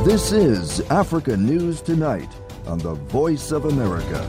This is Africa News Tonight on the Voice of America.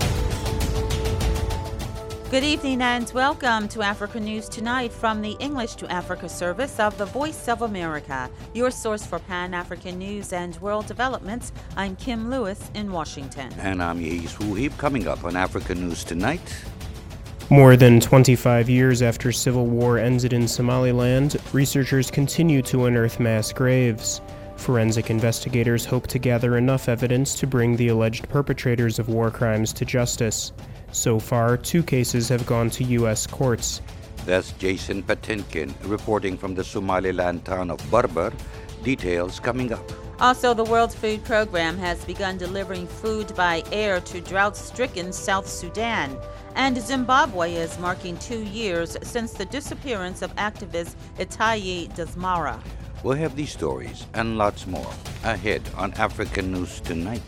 Good evening and welcome to Africa News Tonight from the English to Africa service of the Voice of America, your source for Pan-African news and world developments. I'm Kim Lewis in Washington. And I'm Yeis Wuhib. Coming up on Africa News Tonight. More than 25 years after civil war ended in Somaliland, researchers continue to unearth mass graves. Forensic investigators hope to gather enough evidence to bring the alleged perpetrators of war crimes to justice. So far, 2 cases have gone to U.S. courts. That's Jason Patinkin reporting from the Somaliland town of Berber. Details coming up. Also, the World Food Program has begun delivering food by air to drought-stricken South Sudan. And Zimbabwe is marking 2 years since the disappearance of activist Itai Dzamara. We'll have these stories and lots more ahead on African News Tonight.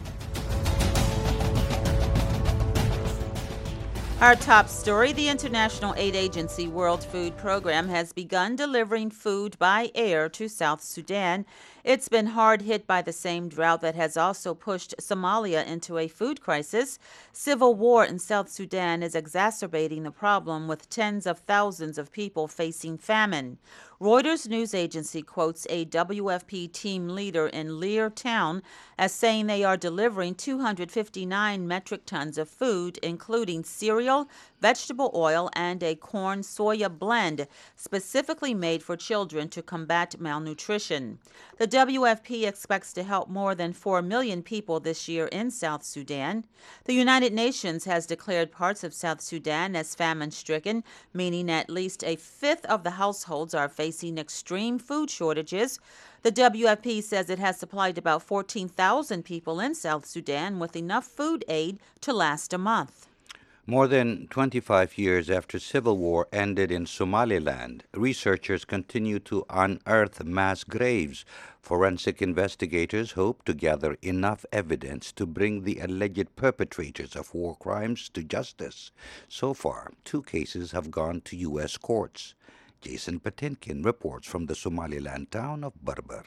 Our top story, the international aid agency World Food Program has begun delivering food by air to South Sudan. It's been hard hit by the same drought that has also pushed Somalia into a food crisis. Civil war in South Sudan is exacerbating the problem, with tens of thousands of people facing famine. Reuters news agency quotes a WFP team leader in Leer town as saying they are delivering 259 metric tons of food, including cereal, vegetable oil, and a corn-soya blend specifically made for children to combat malnutrition. The WFP expects to help more than 4 million people this year in South Sudan. The United Nations has declared parts of South Sudan as famine-stricken, meaning at least a fifth of the households are facing extreme food shortages. The WFP says it has supplied about 14,000 people in South Sudan with enough food aid to last a month. More than 25 years after civil war ended in Somaliland, researchers continue to unearth mass graves. Forensic investigators hope to gather enough evidence to bring the alleged perpetrators of war crimes to justice. So far, 2 cases have gone to U.S. courts. Jason Patinkin reports from the Somaliland town of Berber.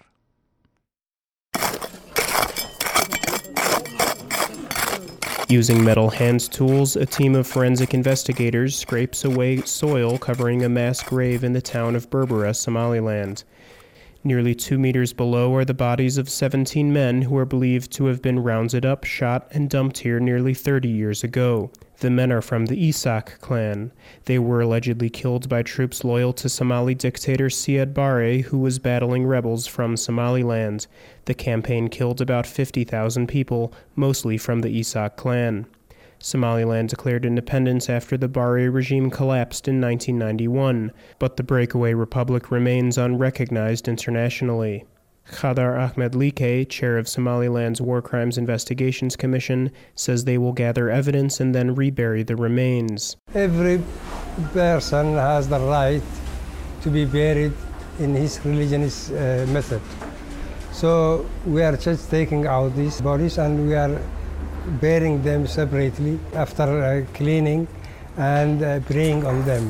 Using metal hand tools, a team of forensic investigators scrapes away soil covering a mass grave in the town of Berbera, Somaliland. Nearly 2 meters below are the bodies of 17 men who are believed to have been rounded up, shot, and dumped here nearly 30 years ago. The men are from the Isaaq clan. They were allegedly killed by troops loyal to Somali dictator Siad Barre, who was battling rebels from Somaliland. The campaign killed about 50,000 people, mostly from the Isaaq clan. Somaliland declared independence after the Barre regime collapsed in 1991, but the breakaway republic remains unrecognized internationally. Khadar Ahmed Like, chair of Somaliland's War Crimes Investigations Commission, says they will gather evidence and then rebury the remains. Every person has the right to be buried in his religious method. So we are just taking out these bodies and we are burying them separately after cleaning and praying on them.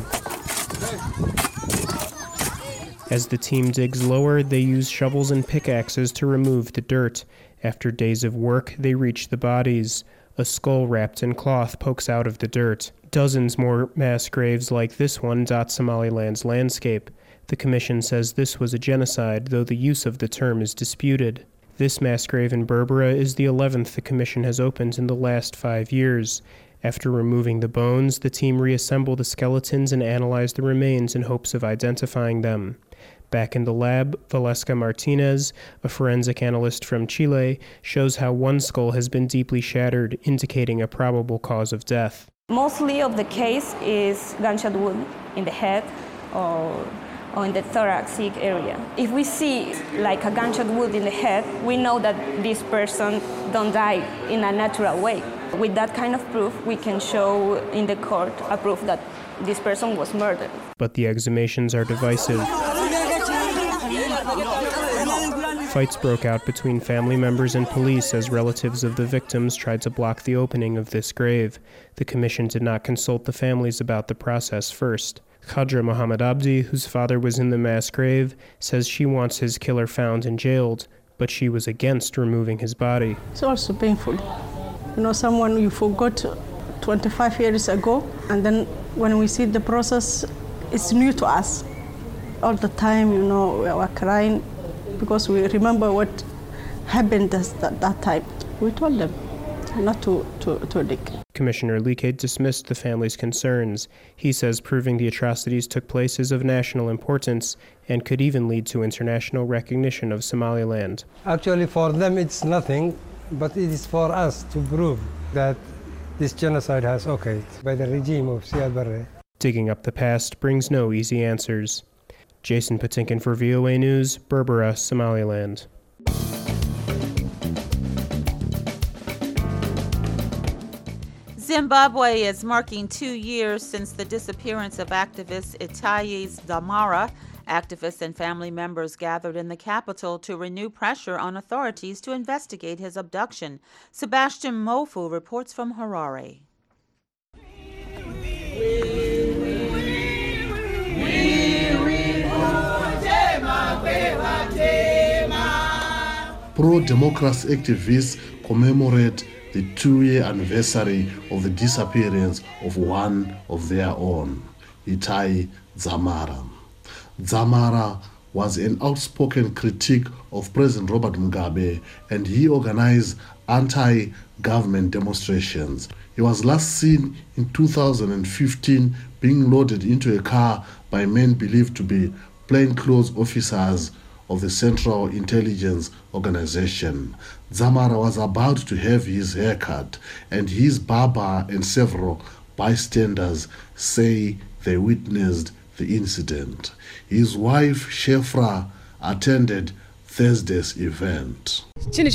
As the team digs lower, they use shovels and pickaxes to remove the dirt. After days of work, they reach the bodies. A skull wrapped in cloth pokes out of the dirt. Dozens more mass graves like this one dot Somaliland's landscape. The commission says this was a genocide, though the use of the term is disputed. This mass grave in Berbera is the 11th the commission has opened in the last 5 years. After removing the bones, the team reassemble the skeletons and analyze the remains in hopes of identifying them. Back in the lab, Valesca Martinez, a forensic analyst from Chile, shows how one skull has been deeply shattered, indicating a probable cause of death. Mostly of the case is gunshot wound in the head or in the thoracic area. If we see like a gunshot wound in the head, we know that this person don't die in a natural way. With that kind of proof, we can show in the court a proof that this person was murdered. But the exhumations are divisive. Fights broke out between family members and police as relatives of the victims tried to block the opening of this grave. The commission did not consult the families about the process first. Khadra Mohammed Abdi, whose father was in the mass grave, says she wants his killer found and jailed, but she was against removing his body. It's also painful. Someone you forgot 25 years ago, and then when we see the process, it's new to us. All the time, we are crying because we remember what happened at that time. We told them not to dig. Commissioner Likhe dismissed the family's concerns. He says proving the atrocities took place is of national importance and could even lead to international recognition of Somaliland. Actually, for them it's nothing, but it is for us to prove that this genocide has occurred by the regime of Siad Barre. Digging up the past brings no easy answers. Jason Patinkin for VOA News, Berbera, Somaliland. Zimbabwe is marking 2 years since the disappearance of activist Itai Dzamara. Activists and family members gathered in the capital to renew pressure on authorities to investigate his abduction. Sebastian Mofu reports from Harare. Pro-democracy activists commemorate the 2-year anniversary of the disappearance of one of their own, Itai Dzamara. Dzamara was an outspoken critic of President Robert Mugabe, and he organized anti-government demonstrations. He was last seen in 2015 being loaded into a car by men believed to be plainclothes officers of the Central Intelligence Organization. Dzamara was about to have his hair cut, and his barber and several bystanders say they witnessed the incident. His wife, Shefra, attended Thursday's event. She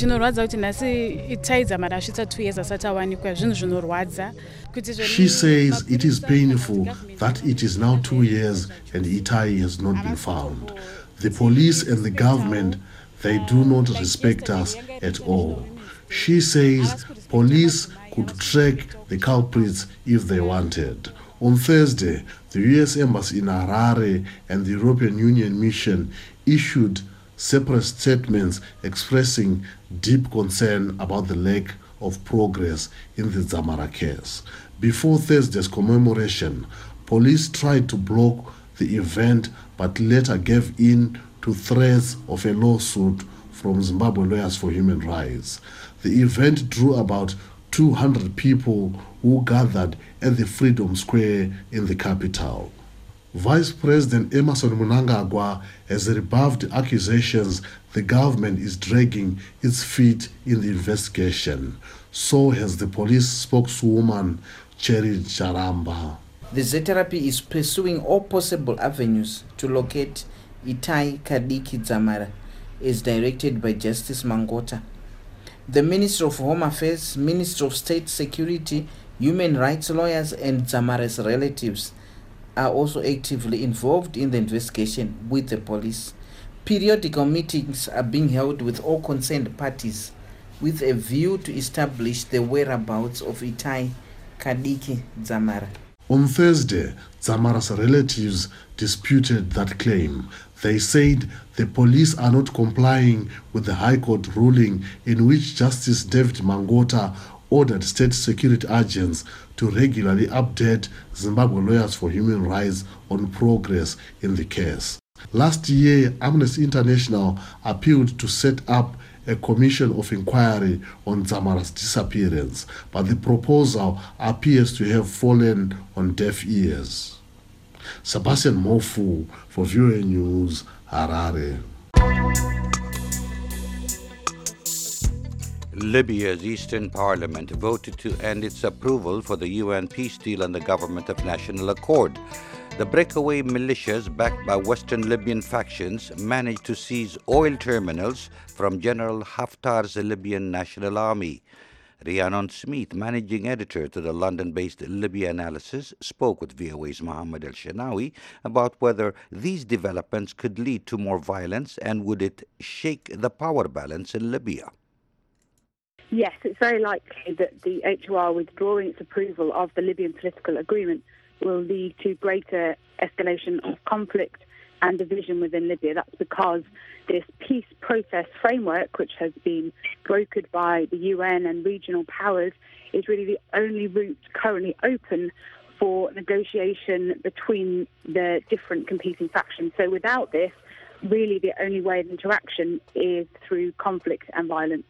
says it is painful that it is now 2 years and Itai has not been found. The police and the government, they do not respect us at all. She says police could track the culprits if they wanted. On Thursday, the U.S. Embassy in Harare and the European Union mission issued separate statements expressing deep concern about the lack of progress in the Dzamara case. Before Thursday's commemoration, police tried to block the event but later gave in to threats of a lawsuit from Zimbabwe Lawyers for Human Rights. The event drew about 200 people who gathered at the Freedom Square in the capital. Vice President Emmerson Mnangagwa has rebuffed accusations the government is dragging its feet in the investigation. So has the police spokeswoman Cherry Charamba. The ZRP is pursuing all possible avenues to locate Itai Kadiki Dzamara, as directed by Justice Mangota. The Minister of Home Affairs, Minister of State Security, human rights lawyers, and Dzamara's relatives are also actively involved in the investigation with the police. Periodical meetings are being held with all concerned parties with a view to establish the whereabouts of Itai Kadiki Dzamara. On Thursday, Dzamara's relatives disputed that claim. They said the police are not complying with the High Court ruling in which Justice David Mangota ordered state security agents to regularly update Zimbabwe Lawyers for Human Rights on progress in the case. Last year, Amnesty International appealed to set up a commission of inquiry on Dzamara's disappearance, but the proposal appears to have fallen on deaf ears. Sebastian Mofu for VOA News, Harare. Libya's Eastern Parliament voted to end its approval for the UN peace deal and the Government of National Accord. The breakaway militias, backed by Western Libyan factions, managed to seize oil terminals from General Haftar's Libyan National Army. Rhiannon Smith, managing editor to the London-based Libya Analysis, spoke with VOA's Mohammed El-Shenawi about whether these developments could lead to more violence and would it shake the power balance in Libya. Yes, it's very likely that the HOR withdrawing its approval of the Libyan political agreement will lead to greater escalation of conflict and division within Libya. That's because this peace process framework, which has been brokered by the UN and regional powers, is really the only route currently open for negotiation between the different competing factions. So without this, really the only way of interaction is through conflict and violence.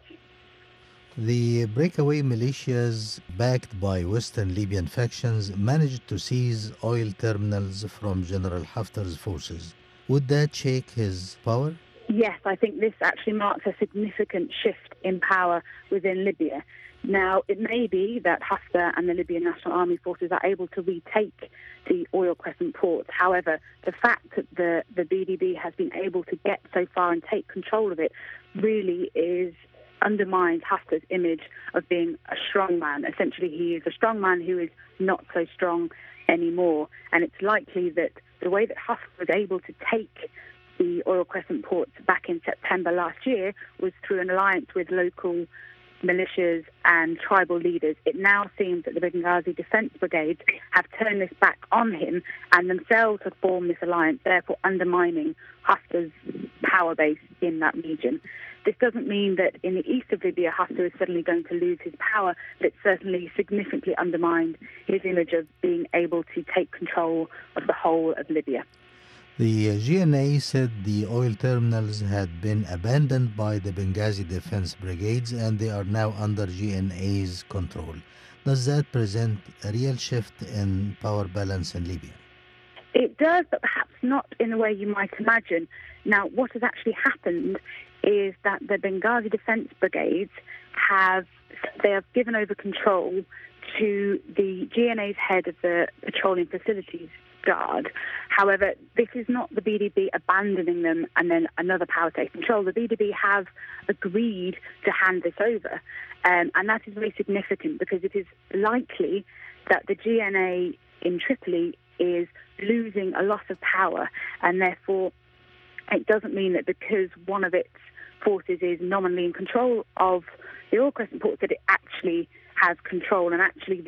The breakaway militias, backed by Western Libyan factions, managed to seize oil terminals from General Haftar's forces. Would that shake his power? Yes, I think this actually marks a significant shift in power within Libya. Now, it may be that Haftar and the Libyan National Army forces are able to retake the oil crescent ports. However, the fact that the BDB has been able to get so far and take control of it really undermines Haftar's image of being a strong man. Essentially, he is a strong man who is not so strong anymore. And it's likely that the way that Haftar was able to take the oil crescent ports back in September last year was through an alliance with local militias and tribal leaders. It now seems that the Benghazi Defence Brigades have turned this back on him and themselves have formed this alliance, therefore undermining Haftar's power base in that region. This doesn't mean that in the east of Libya, Haftar is suddenly going to lose his power, but it certainly significantly undermined his image of being able to take control of the whole of Libya. The GNA said the oil terminals had been abandoned by the Benghazi Defense Brigades and they are now under GNA's control. Does that present a real shift in power balance in Libya? It does, but perhaps not in the way you might imagine. Now, what has actually happened is that the Benghazi Defense Brigades have given over control to the GNA's head of the Petroleum Facilities Guard. However, this is not the BDB abandoning them and then another power takes control. The BDB have agreed to hand this over, and that is very significant because it is likely that the GNA in Tripoli is losing a lot of power, and therefore it doesn't mean that because one of its forces is nominally in control of the oil crescent ports that it actually has control. And actually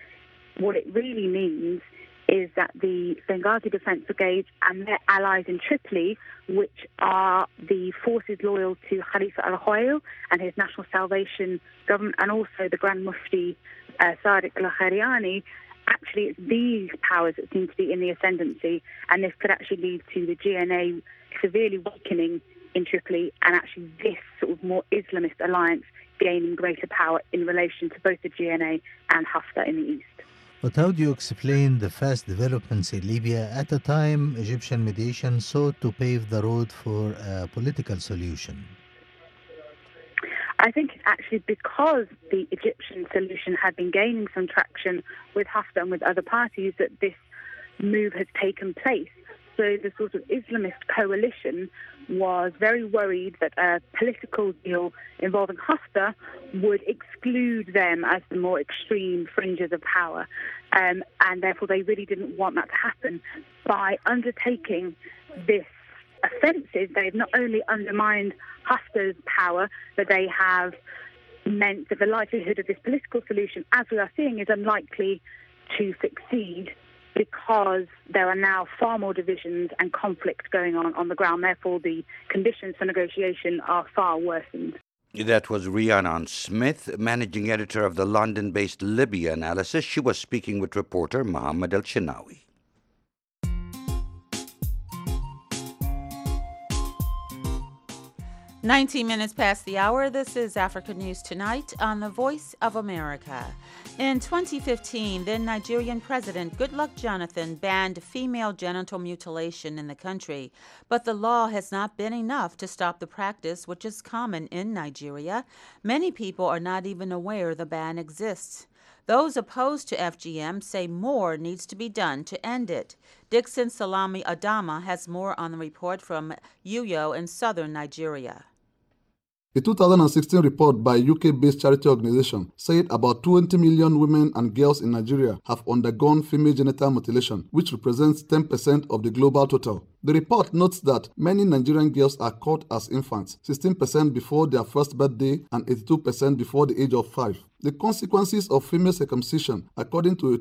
what it really means is that the Benghazi Defence Brigades and their allies in Tripoli, which are the forces loyal to Khalifa al-Hoyle and his National Salvation Government, and also the Grand Mufti Sadiq al-Khariani, actually it's these powers that seem to be in the ascendancy, and this could actually lead to the GNA severely weakening in Tripoli and actually this sort of more Islamist alliance gaining greater power in relation to both the GNA and Haftar in the east. But how do you explain the fast developments in Libya at a time Egyptian mediation sought to pave the road for a political solution? I think it's actually because the Egyptian solution had been gaining some traction with Haftar and with other parties that this move has taken place. So the sort of Islamist coalition was very worried that a political deal involving Haftar would exclude them as the more extreme fringes of power. And therefore they really didn't want that to happen. By undertaking this offensive, they've not only undermined Haftar's power, but they have meant that the likelihood of this political solution, as we are seeing, is unlikely to succeed because there are now far more divisions and conflict going on the ground. Therefore, the conditions for negotiation are far worsened. That was Rhiannon Smith, managing editor of the London-based Libya Analysis. She was speaking with reporter Mohammed El-Shinawi. 19 minutes past the hour. This is Africa News Tonight on the Voice of America. In 2015, then Nigerian President Goodluck Jonathan banned female genital mutilation in the country. But the law has not been enough to stop the practice, which is common in Nigeria. Many people are not even aware the ban exists. Those opposed to FGM say more needs to be done to end it. Dixon Salami Adama has more on the report from Uyo in southern Nigeria. A 2016 report by UK-based charity organization said about 20 million women and girls in Nigeria have undergone female genital mutilation, which represents 10% of the global total. The report notes that many Nigerian girls are caught as infants, 16% before their first birthday and 82% before the age of 5. The consequences of female circumcision, according to a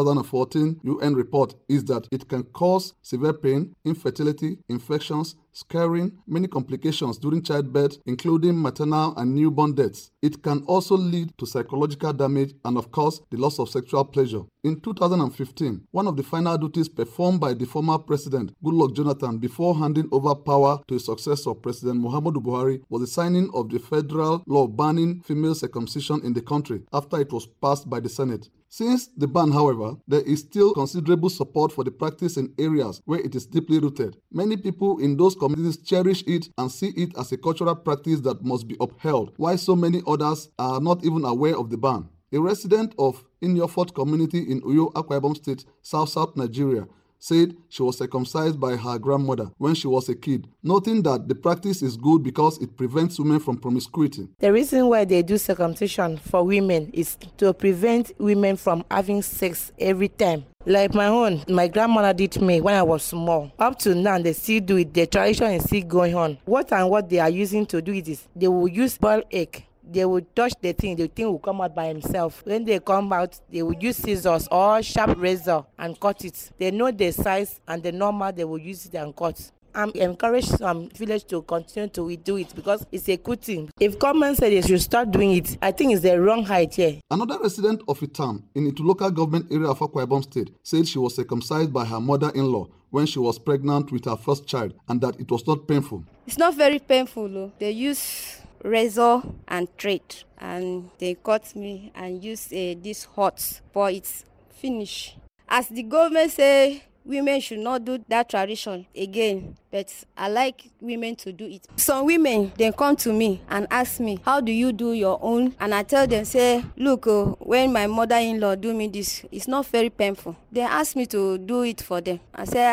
2014 UN report, is that it can cause severe pain, infertility, infections, scarring, many complications during childbirth, including maternal and newborn deaths. It can also lead to psychological damage and, of course, the loss of sexual pleasure. In 2015, one of the final duties performed by the former president, Goodluck Jonathan, before handing over power to his successor, President Muhammadu Buhari, was the signing of the federal law banning female circumcision in the country after it was passed by the Senate. Since the ban, however, there is still considerable support for the practice in areas where it is deeply rooted. Many people in those communities cherish it and see it as a cultural practice that must be upheld, while so many others are not even aware of the ban. A resident of Inyofort community in Uyo, Akwa Ibom State, South Nigeria, said she was circumcised by her grandmother when she was a kid, noting that the practice is good because it prevents women from promiscuity. The reason why they do circumcision for women is to prevent women from having sex every time. Like my grandmother did me when I was small. Up to now, they still do it. The tradition is still going on. What they are using to do it is they will use boiled egg. They will touch the thing will come out by himself. When they come out, they will use scissors or sharp razor and cut it. They know the size and the normal, they will use it and cut. I'm encouraging some village to continue to do it because it's a good thing. If government said they should start doing it, I think it's the wrong height here. Another resident of Itam in its local government area of Akwa Ibom State said she was circumcised by her mother-in-law when she was pregnant with her first child and that it was not painful. It's not very painful though. They use razor and thread and they cut me and use this hot, but it's finished. As the government say, women should not do that tradition again, but I like women to do it. Some women, they come to me and ask me, how do you do your own? And I tell them, say, look, when my mother-in-law do me this, it's not very painful. They ask me to do it for them. I say,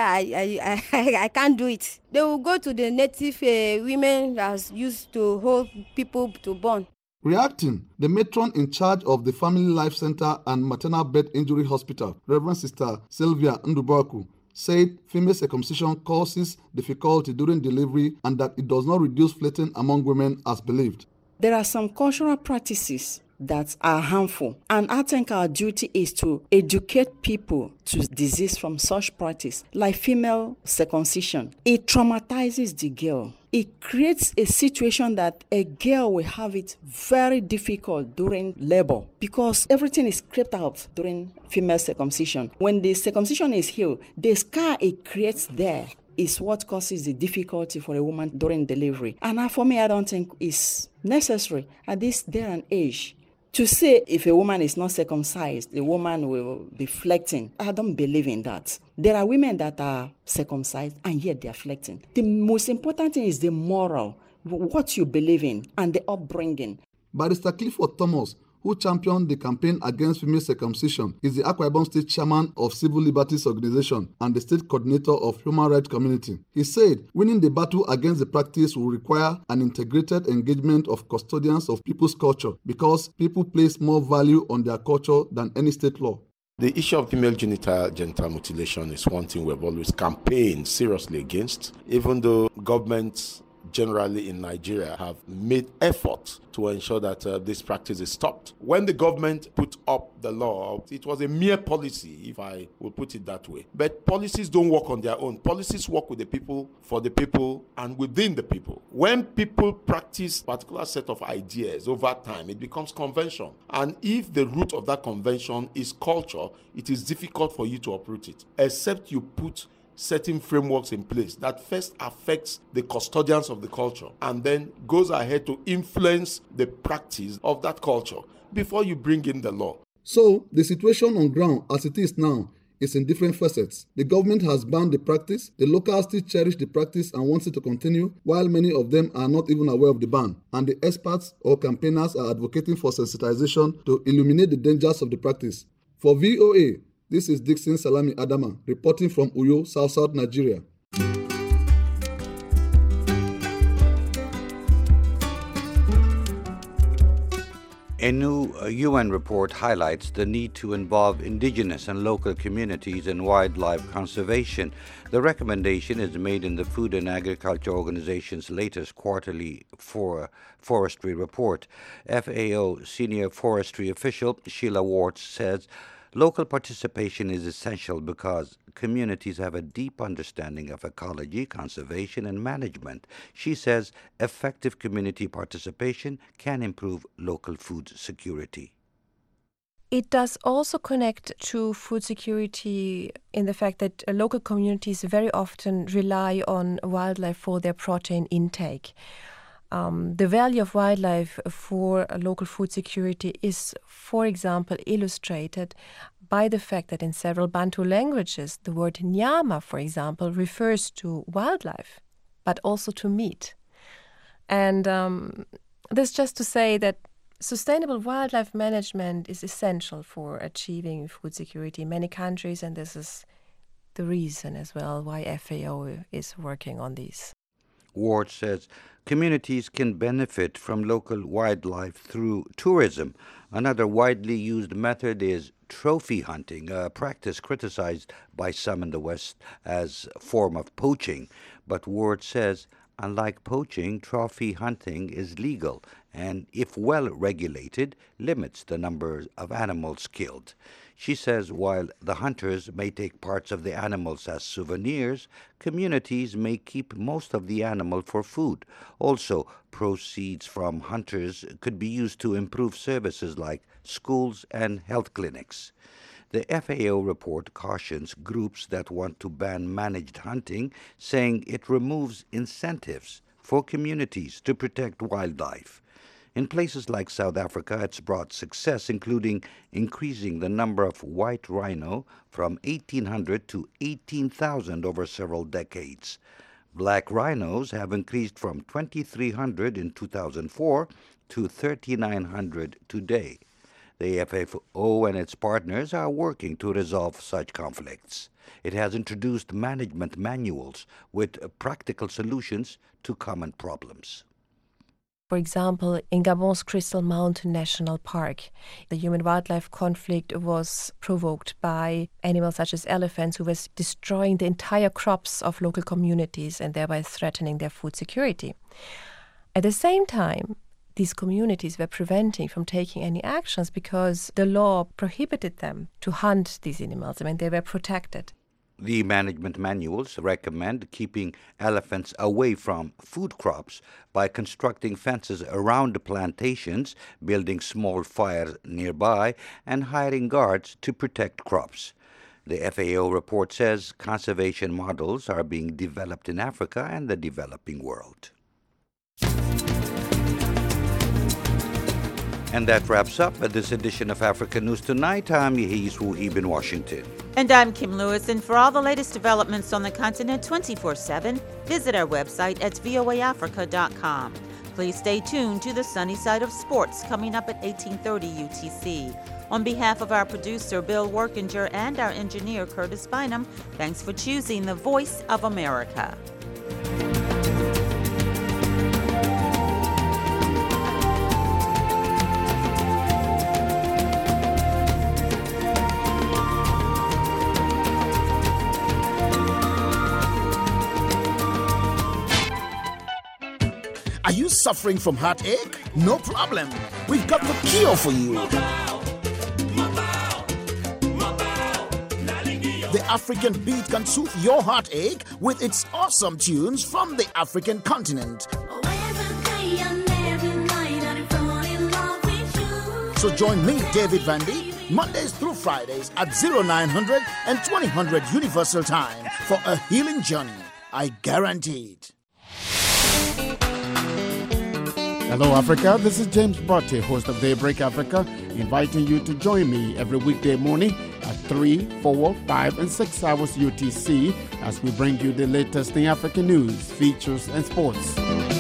I can't do it. They will go to the native women that's used to hold people to born. Reacting, the matron in charge of the Family Life Center and Maternal Birth Injury Hospital, Reverend Sister Sylvia Ndubaku, said female circumcision causes difficulty during delivery and that it does not reduce fletching among women as believed. There are some cultural practices that are harmful, and I think our duty is to educate people to disease from such practice, like female circumcision. It traumatizes the girl. It creates a situation that a girl will have it very difficult during labor because everything is scraped out during female circumcision. When the circumcision is healed, the scar it creates there is what causes the difficulty for a woman during delivery. And for me, I don't think it's necessary at this day and age to say if a woman is not circumcised, the woman will be flecting. I don't believe in that. There are women that are circumcised and yet they are flecting. The most important thing is the moral, what you believe in, and the upbringing. Barrister Clifford Thomas, who championed the campaign against female circumcision, is the Akwa Ibom State chairman of Civil Liberties Organization and the state coordinator of Human Rights Community. He said winning the battle against the practice will require an integrated engagement of custodians of people's culture because people place more value on their culture than any state law. The issue of female genital mutilation is one thing we've always campaigned seriously against, even though governments generally in Nigeria have made efforts to ensure that this practice is stopped. When the government put up the law, it was a mere policy, if I will put it that way. But policies don't work on their own. Policies work with the people, for the people, and within the people. When people practice a particular set of ideas over time, it becomes convention. And if the root of that convention is culture, it is difficult for you to uproot it, except you put certain frameworks in place that first affects the custodians of the culture and then goes ahead to influence the practice of that culture before you bring in the law. So, the situation on ground as it is now is in different facets. The government has banned the practice, the locals still cherish the practice and want it to continue, while many of them are not even aware of the ban. And the experts or campaigners are advocating for sensitization to illuminate the dangers of the practice. For VOA, this is Dixon Salami Adama, reporting from Uyo, South Nigeria. A new UN report highlights the need to involve indigenous and local communities in wildlife conservation. The recommendation is made in the Food and Agriculture Organization's latest quarterly forestry report. FAO senior forestry official Sheila Ward says local participation is essential because communities have a deep understanding of ecology, conservation, and management. She says effective community participation can improve local food security. It does also connect to food security in the fact that local communities very often rely on wildlife for their protein intake. The value of wildlife for local food security is, for example, illustrated by the fact that in several Bantu languages, the word nyama, for example, refers to wildlife, but also to meat. And this just to say that sustainable wildlife management is essential for achieving food security in many countries, and this is the reason as well why FAO is working on these. Ward says communities can benefit from local wildlife through tourism. Another widely used method is trophy hunting, a practice criticized by some in the West as a form of poaching. But Ward says, unlike poaching, trophy hunting is legal and, if well regulated, limits the number of animals killed. She says while the hunters may take parts of the animals as souvenirs, communities may keep most of the animal for food. Also, proceeds from hunters could be used to improve services like schools and health clinics. The FAO report cautions groups that want to ban managed hunting, saying it removes incentives for communities to protect wildlife. In places like South Africa, it's brought success, including increasing the number of white rhino from 1,800 to 18,000 over several decades. Black rhinos have increased from 2,300 in 2004 to 3,900 today. The FAO and its partners are working to resolve such conflicts. It has introduced management manuals with practical solutions to common problems. For example, in Gabon's Crystal Mountain National Park, the human-wildlife conflict was provoked by animals such as elephants who were destroying the entire crops of local communities and thereby threatening their food security. At the same time, these communities were preventing from taking any actions because the law prohibited them to hunt these animals. I mean, they were protected. The management manuals recommend keeping elephants away from food crops by constructing fences around the plantations, building small fires nearby, and hiring guards to protect crops. The FAO report says conservation models are being developed in Africa and the developing world. And that wraps up this edition of Africa News Tonight. I'm Yehis Wuhib in Washington. And I'm Kim Lewis. And for all the latest developments on the continent 24/7, visit our website at voaafrica.com. Please stay tuned to the Sunny Side of Sports coming up at 18:30 UTC. On behalf of our producer, Bill Workinger, and our engineer, Curtis Bynum, thanks for choosing the Voice of America. Are you suffering from heartache? No problem. We've got the cure for you. The African Beat can soothe your heartache with its awesome tunes from the African continent. So join me, David Vandy, Mondays through Fridays at 0900 and 2000 Universal Time for a healing journey. I guarantee it. Hello, Africa. This is James Botte, host of Daybreak Africa, inviting you to join me every weekday morning at 3, 4, 5, and 6 hours UTC as we bring you the latest in African news, features, and sports.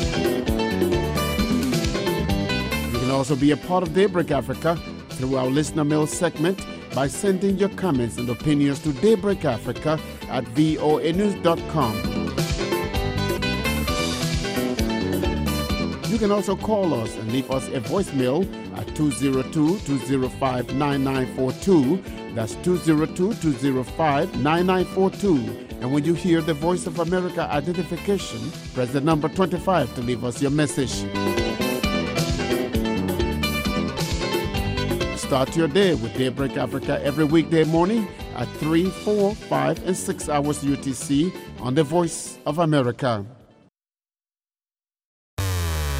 You can also be a part of Daybreak Africa through our listener mail segment by sending your comments and opinions to daybreakafrica@voanews.com. You can also call us and leave us a voicemail at 202-205-9942. That's 202-205-9942. And when you hear the Voice of America identification, press the number 25 to leave us your message. Start your day with Daybreak Africa every weekday morning at 3, 4, 5, and 6 hours UTC on the Voice of America.